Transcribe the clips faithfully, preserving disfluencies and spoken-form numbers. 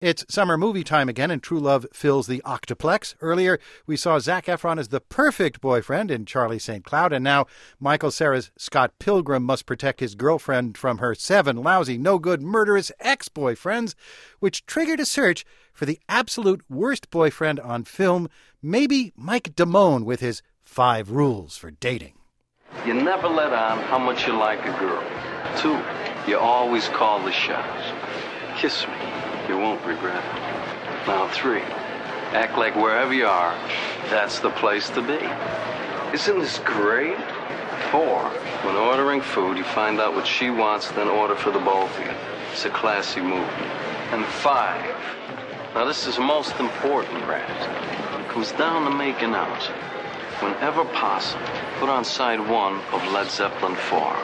It's summer movie time again, and true love fills the octoplex. Earlier, we saw Zac Efron as the perfect boyfriend in Charlie Saint Cloud, and now Michael Cera's Scott Pilgrim must protect his girlfriend from her seven lousy, no-good, murderous ex-boyfriends, which triggered a search for the absolute worst boyfriend on film, maybe Mike Damone with his five rules for dating. You never let on how much you like a girl. Two, you always call the shots. Kiss me. You won't regret it. Now, three, act like wherever you are, that's the place to be. Isn't this great? Four, when ordering food, you find out what she wants, then order for the both of you. It's a classy move. And five, now this is most important, Raz. It comes down to making out. Whenever possible, put on side one of Led Zeppelin four.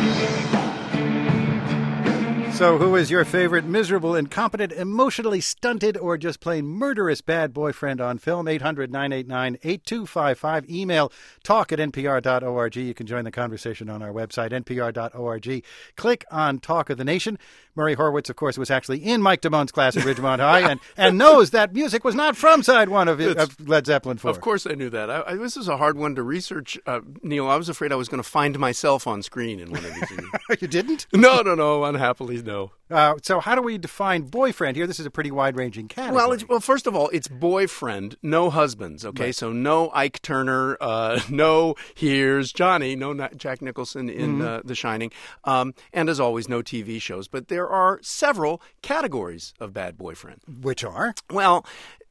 So who is your favorite miserable, incompetent, emotionally stunted, or just plain murderous bad boyfriend on film? eight hundred, nine eight nine, eight two five five. Email talk at n p r dot org. You can join the conversation on our website, n p r dot org. Click on Talk of the Nation. Murray Horwitz, of course, was actually in Mike Damone's class at Ridgemont High and, and knows that music was not from side one of, of Led Zeppelin four. Of course I knew that. I, I, this is a hard one to research, uh, Neil. I was afraid I was going to find myself on screen in one of these. You didn't? No, no, no. Unhappily, no. Uh, so how do we define boyfriend here? This is a pretty wide-ranging category. Well, it's, well, first of all, it's boyfriend, no husbands, okay? Right. So no Ike Turner, uh, no Here's Johnny, no Jack Nicholson in mm-hmm. uh, The Shining, um, and as always, no T V shows. But there are several categories of bad boyfriend. Which are? Well,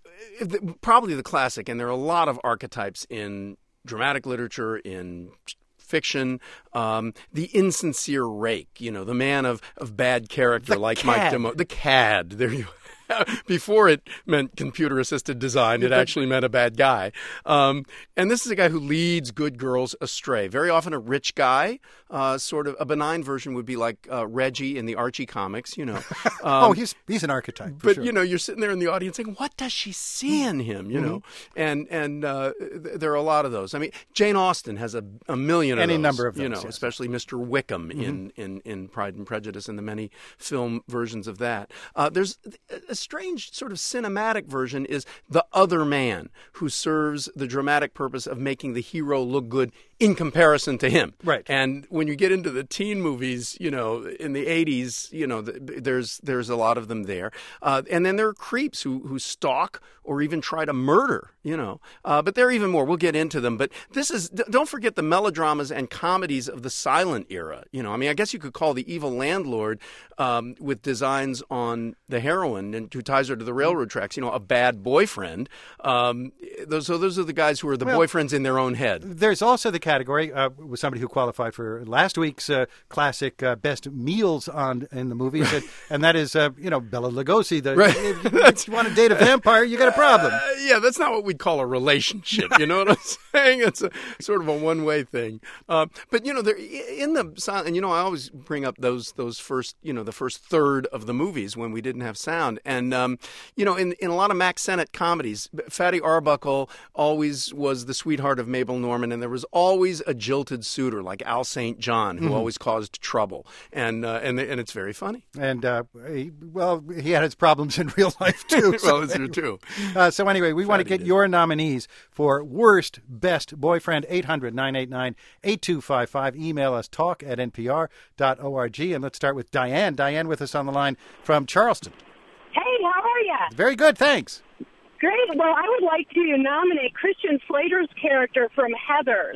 probably the classic, and there are a lot of archetypes in dramatic literature, in fiction, um, the insincere rake, you know, the man of, of bad character the like cad. Mike Damone. The cad. There you Before it meant computer-assisted design, it actually meant a bad guy. Um, and this is a guy who leads good girls astray. Very often a rich guy. Uh, sort of a benign version would be like uh, Reggie in the Archie comics, you know. Um, oh, he's he's an archetype, for But, sure. you know, you're sitting there in the audience saying, what does she see in him, you mm-hmm. know? And and uh, th- there are a lot of those. I mean, Jane Austen has a, a million of Any those. number of those, You know, yes. especially Mister Wickham mm-hmm. in, in, in Pride and Prejudice and the many film versions of that. Uh, there's a strange sort of cinematic version is the other man who serves the dramatic purpose of making the hero look good in comparison to him. Right. And when you get into the teen movies, you know, in the eighties, you know, there's there's a lot of them there. Uh, and then there are creeps who who stalk or even try to murder, you know. Uh, but there are even more. We'll get into them. But this is, don't forget the melodramas and comedies of the silent era. You know, I mean, I guess you could call The Evil Landlord um, with designs on the heroine and who ties her to the railroad tracks, you know, a bad boyfriend. Um, those, so those are the guys who are the well, boyfriends in their own head. There's also the category uh, with somebody who qualified for last week's uh, classic uh, best meals on in the movies, and, and that is, uh, you know, Bela Lugosi. The, right. If you want to date a vampire, you got a problem. Uh, yeah, that's not what we'd call a relationship. You know what I'm saying? It's a, sort of a one-way thing. Uh, but you know, there in the and you know, I always bring up those those first, you know, the first third of the movies when we didn't have sound, and um, you know, in in a lot of Mack Sennett comedies, Fatty Arbuckle always was the sweetheart of Mabel Normand, and there was always a jilted suitor like Al Saint John who mm-hmm. always caused trouble, and uh, and and it's very funny. And uh, he, well, he had his problems in real life too. So well, it's true too. Uh, so anyway, we Fatty want to get did. your nominees for worst best boyfriend. eight hundred, nine eight nine, eight two five five. Email us talk at n p r dot org. And let's start with Diane. Diane with us on the line from Charleston. Hey, how are you? Very good, thanks. Great. Well, I would like to nominate Christian Slater's character from Heathers.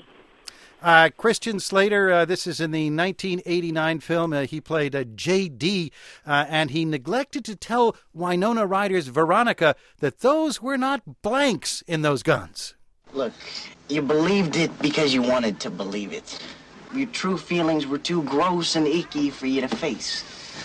Uh, Christian Slater, uh, this is in the nineteen eighty-nine film. Uh, he played uh, J D, uh, and he neglected to tell Winona Ryder's Veronica that those were not blanks in those guns. Look, you believed it because you wanted to believe it. Your true feelings were too gross and icky for you to face.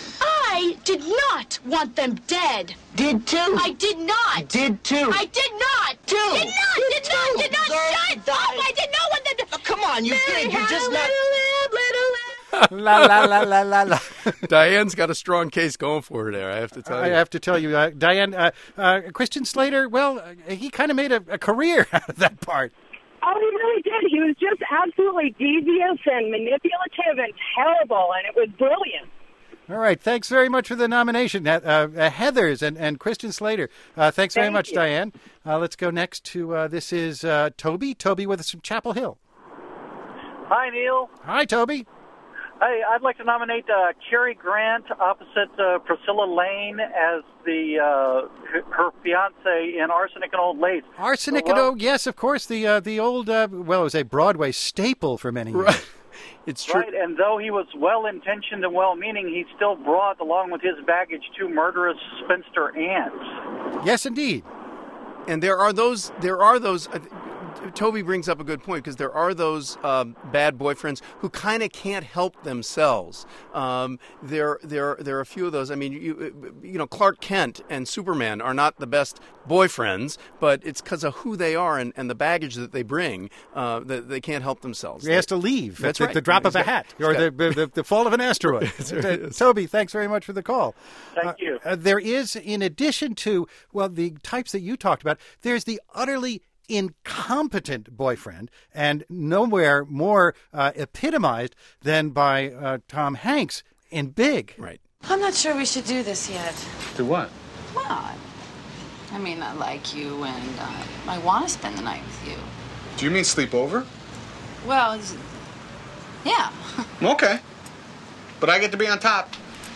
I did not want them dead. Did too. I did not. Did too. I did not. Too. Did not. Did, did too. not. Did not. Did, Shut up. I did not want them to. Oh, come on, you Mary did. You're had just a not. Little, little, La la la la la la. Diane's got a strong case going for her there, I have to tell you. I have to tell you, uh, Diane, uh, uh, Christian Slater, well, uh, he kind of made a, a career out of that part. Oh, he really did. He was just absolutely devious and manipulative and terrible, and it was brilliant. All right. Thanks very much for the nomination. Uh, uh, Heathers and, and Christian Slater. Uh, thanks very Thank much, you. Diane. Uh, let's go next to, uh, this is uh, Toby. Toby with us from Chapel Hill. Hi, Neil. Hi, Toby. Hey, I'd like to nominate uh, Cary Grant opposite uh, Priscilla Lane as the uh, her, her fiance in Arsenic and Old Lace. Arsenic Well, and, oh, yes, of course, the uh, the old, uh, well, it was a Broadway staple for many years. Right. It's true. Right, and though he was well-intentioned and well-meaning, he still brought, along with his baggage, two murderous spinster aunts. Yes, indeed. And there are those. There are those. Uh, Toby brings up a good point because there are those um, bad boyfriends who kind of can't help themselves. Um, there, there, there are a few of those. I mean, you, you know, Clark Kent and Superman are not the best boyfriends, but it's because of who they are and, and the baggage that they bring uh, that they can't help themselves. He has to leave That's at the, right. the drop of He's a got- hat he's or got- the, the, the fall of an asteroid. Uh, Toby, thanks very much for the call. Thank Uh, you. uh, there is, in addition to, well, the types that you talked about, there's the utterly incompetent boyfriend, and nowhere more uh, epitomized than by uh, Tom Hanks in Big. Right. I'm not sure we should do this yet. Do what? Well, I mean, I like you, and uh, I want to spend the night with you. Do you mean sleep over? Well, it's- yeah. Okay. But I get to be on top.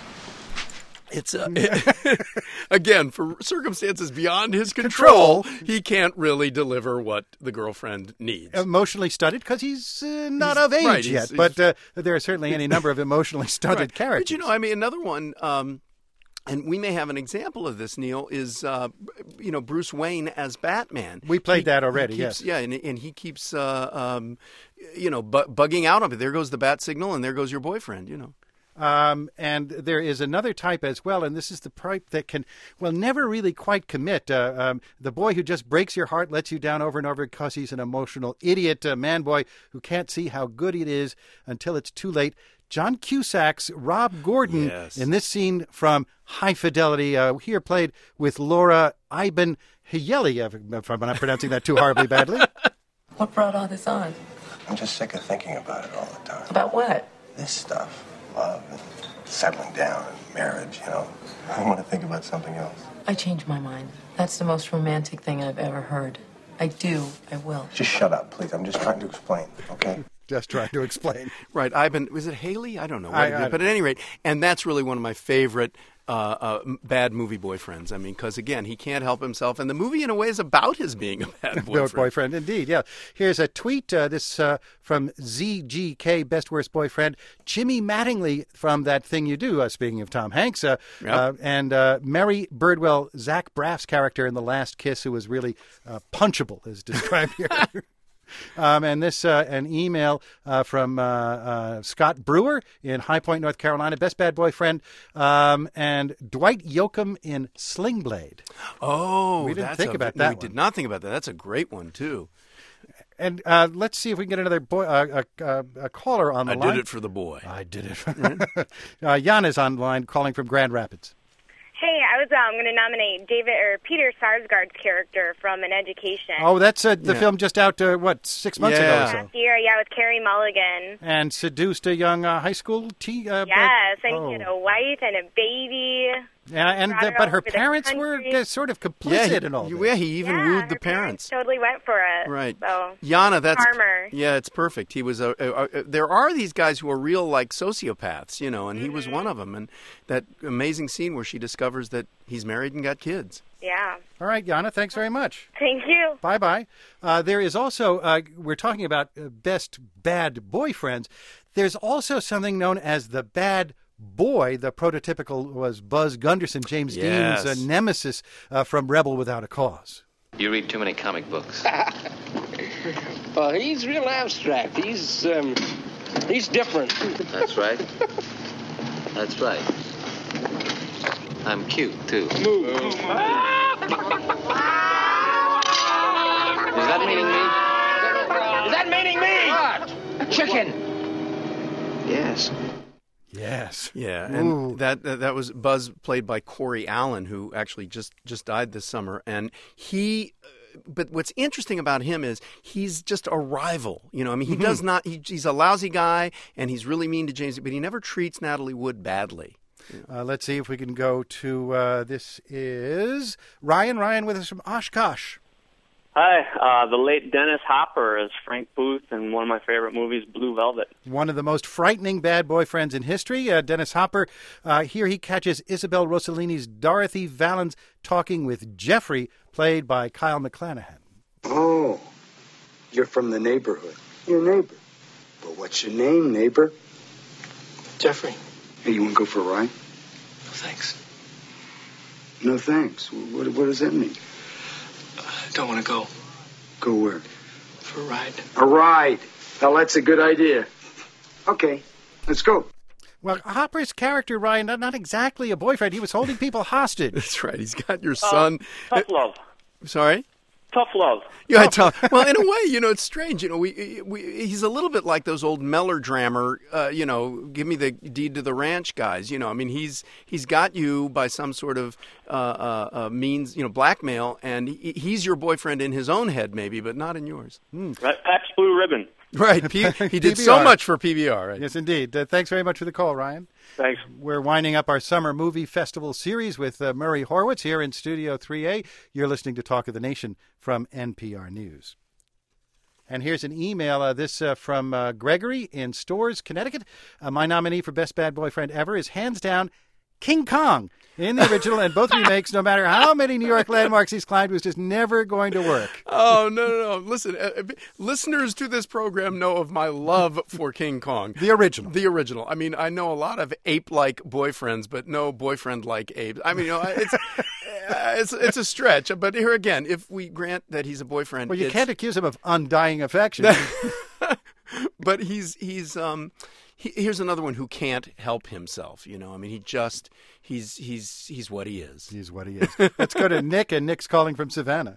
It's uh, again for circumstances beyond his control, Control. he can't really deliver what the girlfriend needs. Emotionally stunted because he's uh, not He's- of age right, yet, he's- but uh, there are certainly any number of emotionally stunted Right. characters. But you know, I mean, another one, um, and we may have an example of this, Neil, is uh, you know Bruce Wayne as Batman. We played He- that he already, keeps- yes. Yeah, and, and he keeps uh, um, you know bu- bugging out on it. There goes the bat signal, and there goes your boyfriend. You know. Um, and there is another type as well, and this is the type that can, well, never really quite commit. Uh, um, the boy who just breaks your heart, lets you down over and over because he's an emotional idiot, a man boy who can't see how good it is until it's too late. John Cusack's Rob Gordon Yes. in this scene from High Fidelity, uh, here played with Laura Iben Hayeli, if I'm not pronouncing that too horribly badly. What brought all this on? I'm just sick of thinking about it all the time. About what? This stuff. Love and settling down and marriage, you know. I want to think about something else. I changed my mind. That's the most romantic thing I've ever heard. I do. I will. Just shut up, please. I'm just trying to explain, okay? Just trying to explain. Right, I've been. Was it Haley? I don't know. What I- it is. I- but at any rate, and that's really one of my favorite uh, uh, m- bad movie boyfriends. I mean, because again, he can't help himself, and the movie, in a way, is about his being a bad No, boyfriend. boyfriend, indeed, yeah. Here's a tweet, uh, this uh, from Z G K, Best Worst Boyfriend, Jimmy Mattingly from That Thing You Do, uh, speaking of Tom Hanks, uh, Yep. uh, and uh, Mary Birdwell, Zach Braff's character in The Last Kiss, who was really uh, punchable, is described here. Um, and this, uh, an email uh, from uh, uh, Scott Brewer in High Point, North Carolina, Best Bad Boyfriend, um, and Dwight Yoakam in Sling Blade. Oh, We didn't that's think a- about no, that We one. did not think about that. That's a great one too. And uh, let's see if we can get another boy, uh, a, a, a caller on the I line. did it for the boy. I did it. uh, Jan is on the line calling from Grand Rapids. Hey, I was um, going to nominate David or Peter Sarsgaard's character from An Education. Oh, that's uh, the Yeah. film just out, uh, what, six months ago or Yeah. so? Last year, yeah, with Carey Mulligan. And seduced a young uh, high school teen. Uh, Yes, and oh. he had a wife and a baby. Yeah, and brought the, her but her over the parents were country. uh, sort of complicit Yeah, he, in all this. yeah, he even yeah, wooed the her parents. Totally went for it. Right. So, Yana, that's Charmer. yeah, it's perfect. He was a, a, a. There are these guys who are real like sociopaths, you know, and he Mm-hmm. was one of them. And that amazing scene where she discovers that he's married and got kids. yeah. All right, Yana, thanks very much. Thank you. Bye bye. Uh, there is also, uh, we're talking about uh, best bad boyfriends. There's also something known as the bad boy. The prototypical was Buzz Gunderson, James Yes. Dean's uh, nemesis uh, from Rebel Without a Cause. You read too many comic books. Uh, he's real abstract. He's um, he's different. That's right. That's right. I'm cute, too. Move. Is that meaning me? Is that meaning me? What? Chicken. Yes. Yes. Yeah, Ooh. and that, that that was Buzz, played by Corey Allen, who actually just just died this summer, and he. But what's interesting about him is he's just a rival. You know, I mean, he does not. He, he's a lousy guy, and he's really mean to James, but he never treats Natalie Wood badly. Uh, let's see if we can go to, uh, this is Ryan. Ryan with us from Oshkosh. Hi, uh, the late Dennis Hopper as Frank Booth in one of my favorite movies, Blue Velvet. One of the most frightening bad boyfriends in history, uh, Dennis Hopper. Uh, here he catches Isabel Rossellini's Dorothy Valens talking with Jeffrey, played by Kyle MacLachlan. Oh, you're from the neighborhood. Your neighbor. But what's your name, neighbor? Jeffrey. Hey, you want to go for a ride? No, thanks. No thanks. What, what does that mean? I don't want to go. Go where? For a ride. A ride. Now, that's a good idea. Okay, let's go. Well, Hopper's character, Ryan, not, not exactly a boyfriend. He was holding people hostage. That's right. He's got your son. Uh, tough love. Sorry? Tough love. Yeah, tough. Well, in a way, you know, it's strange. You know, we, we he's a little bit like those old melodrammer, uh, you know, give me the deed to the ranch guys. You know, I mean, he's he's got you by some sort of uh, uh, uh, means, you know, blackmail, and he, he's your boyfriend in his own head, maybe, but not in yours. Hmm. Right, Pabst Blue Ribbon. Right. P- he did so much for P B R. Right? Yes, indeed. Uh, thanks very much for the call, Ryan. Thanks. We're winding up our summer movie festival series with uh, Murray Horwitz here in Studio three A. You're listening to Talk of the Nation from N P R News. And here's an email, uh, this uh, from uh, Gregory in Storrs, Connecticut. Uh, my nominee for Best Bad Boyfriend Ever is hands down King Kong. In the original and both remakes, no matter how many New York landmarks he's climbed, was just never going to work. Oh, no, no, no. Listen, uh, listeners to this program know of my love for King Kong. The original. The original. I mean, I know a lot of ape-like boyfriends, but no boyfriend-like apes. I mean, you know, it's, uh, it's it's a stretch. But here again, if we grant that he's a boyfriend... Well, you it's... can't accuse him of undying affection. But he's... he's um. He, here's another one who can't help himself. You know, I mean, he just he's he's he's what he is. He's what he is. Let's go to Nick, and Nick's calling from Savannah.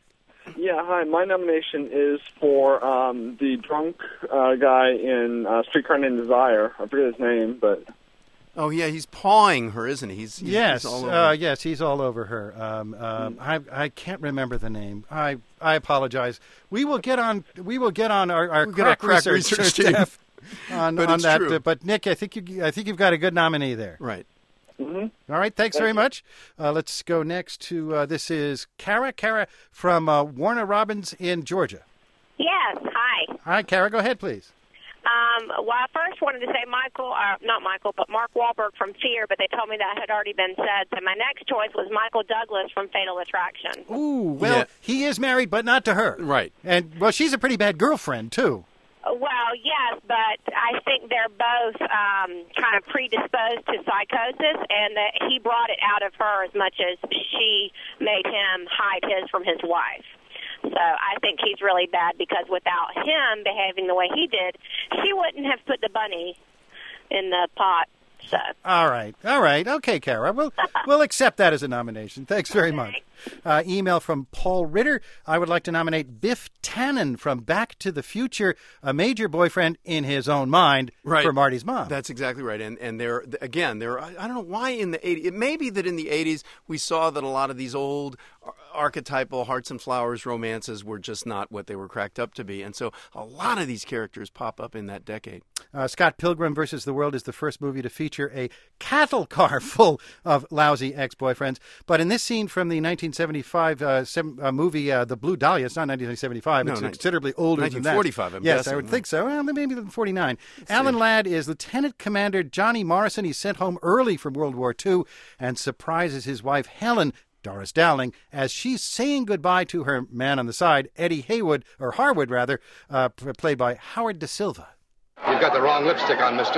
Yeah, hi. My nomination is for um, the drunk uh, guy in uh, Streetcar Named Desire. I forget his name, but oh yeah, he's pawing her, isn't he? He's, he's yes, he's all over. Uh, yes, he's all over her. Um, um, I I can't remember the name. I I apologize. We will get on. We will get on our our we'll crack, crack research, research staff on, but on it's that. true. Uh, but Nick, I think you I think you've got a good nominee there. Right. Mm-hmm. All right. Thanks Thank very you. much. Uh, let's go next to uh, this is Kara. Kara from uh, Warner Robins in Georgia. Yes, hi. Hi, Kara. Go ahead, please. Um, well, I first wanted to say Michael, uh, not Michael, but Mark Wahlberg from Fear, but they told me that had already been said. So my next choice was Michael Douglas from Fatal Attraction. Ooh, well, Yeah. he is married, but not to her. Right. And, well, she's a pretty bad girlfriend, too. Uh, Well, yes, but I think they're both um, kind of predisposed to psychosis, and that he brought it out of her as much as she made him hide his from his wife. So I think he's really bad because without him behaving the way he did, she wouldn't have put the bunny in the pot. So. All right. All right. Okay, Kara. We'll, we'll accept that as a nomination. Thanks very much. Uh, email from Paul Ritter. I would like to nominate Biff Tannen from Back to the Future, a major boyfriend in his own mind Right. for Marty's mom. That's exactly right. And and there again, there I I don't know why in the eighties. It may be that in the eighties we saw that a lot of these old ar- archetypal hearts and flowers romances were just not what they were cracked up to be. And so a lot of these characters pop up in that decade. Uh, Scott Pilgrim versus the World is the first movie to feature a cattle car full of lousy ex-boyfriends. But in this scene from the nineteen seventy-five uh, sem- uh, movie uh, The Blue Dahlia, it's not nineteen seventy-five, No, it's ni- considerably older than that. nineteen forty-five, I'm yes, guessing. I would think so. Well, maybe forty-nine. Alan Ladd is Lieutenant Commander Johnny Morrison. He's sent home early from World War Two and surprises his wife Helen, Doris Dowling, as she's saying goodbye to her man on the side, Eddie Haywood, or Harwood rather, uh, p- played by Howard Da Silva. You've got the wrong lipstick on, mister.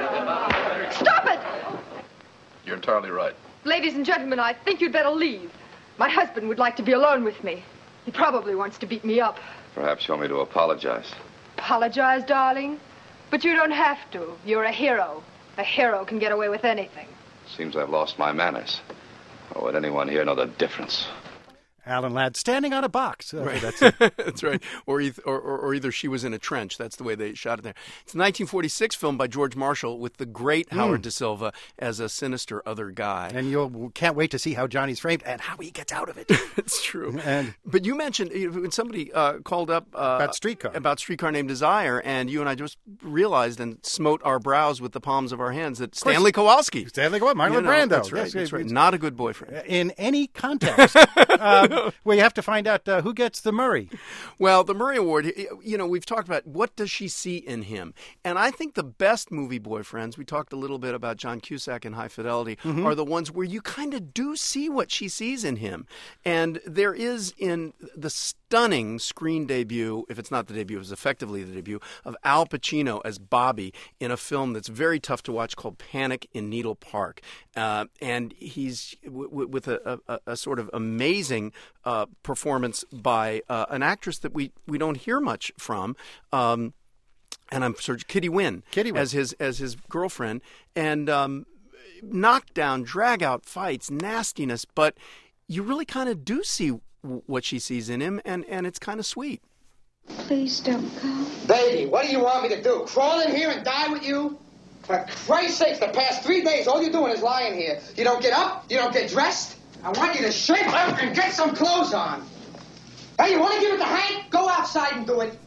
Stop it! You're entirely right. Ladies and gentlemen, I think you'd better leave. My husband would like to be alone with me. He probably wants to beat me up. Perhaps you want me to apologize. Apologize, darling? But you don't have to. You're a hero. A hero can get away with anything. Seems I've lost my manners. Or would anyone here know the difference? Alan Ladd standing on a box. Uh, Right. That's it. That's right. Or, eith- or, or, or either she was in a trench. That's the way they shot it there. It's a nineteen forty-six film by George Marshall with the great Howard Mm. Da Silva as a sinister other guy. And you can't wait to see how Johnny's framed and how he gets out of it. It's true. And But you mentioned you know, when somebody uh, called up uh, About Streetcar. about Streetcar Named Desire, and you and I just realized and smote our brows with the palms of our hands that course. Stanley Kowalski, Stanley Kowalski, Marlon you know, Brando. that's right. Yes, That's right. it's- Not a good boyfriend. In any context, um, we have to find out uh, who gets the Murray. Well, the Murray Award, you know, we've talked about what does she see in him. And I think the best movie boyfriends, we talked a little bit about John Cusack in High Fidelity, Mhm. are the ones where you kind of do see what she sees in him. And there is in the stunning screen debut, if it's not the debut, it was effectively the debut, of Al Pacino as Bobby in a film that's very tough to watch called Panic in Needle Park. Uh, and he's w- w- with a, a, a sort of amazing uh, performance by uh, an actress that we, we don't hear much from. Um, and I'm sorry, Kitty Wynn, Kitty Wynn. as his as his girlfriend, and um, knockdown, drag out fights, nastiness. But you really kind of do see w- what she sees in him, and, and it's kind of sweet. Please don't go. Baby, what do you want me to do? Crawl in here and die with you? For Christ's sake, the past three days, all you're doing is lying here. You don't get up, you don't get dressed. I want you to shape up and get some clothes on. Hey, you want to give it to Hank? Go outside and do it.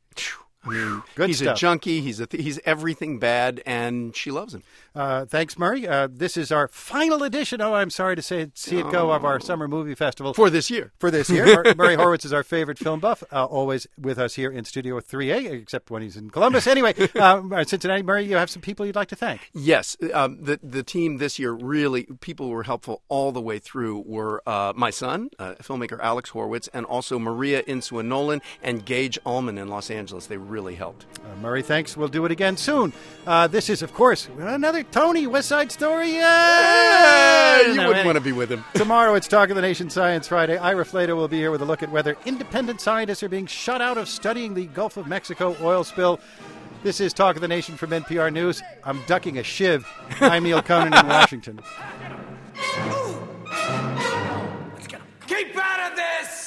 I mean, Good he's stuff. a junkie. He's a th- he's everything bad, and she loves him. Uh, thanks, Murray. Uh, this is our final edition. Oh, I'm sorry to say, see it go of our summer movie festival For this year. For this year, Mur- Murray Horowitz is our favorite film buff. Uh, always with us here in Studio three A, except when he's in Columbus. Anyway, uh, Cincinnati, Murray, you have some people you'd like to thank. Yes, um, the the team this year really people who were helpful all the way through were uh, my son, uh, filmmaker Alex Horowitz, and also Maria Insua Nolan and Gage Ullman in Los Angeles. They really helped. Uh, Murray, thanks. We'll do it again soon. Uh, this is, of course, another Tony West Side Story. Yeah! you No, wouldn't any- want to be with him. Tomorrow it's Talk of the Nation Science Friday. Ira Flato will be here with a look at whether independent scientists are being shut out of studying the Gulf of Mexico oil spill. This is Talk of the Nation from N P R News. I'm ducking a shiv. I'm Neil Conan in Washington. Keep out of this!